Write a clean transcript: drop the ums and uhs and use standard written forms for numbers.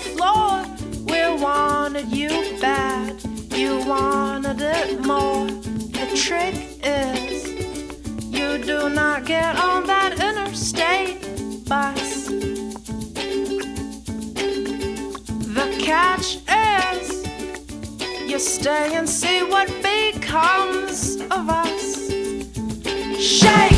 floor. We wanted you bad, you wanted it more. The trick is, you do not get on that interstate bus. The catch is, you stay and see what becomes of us. Shake!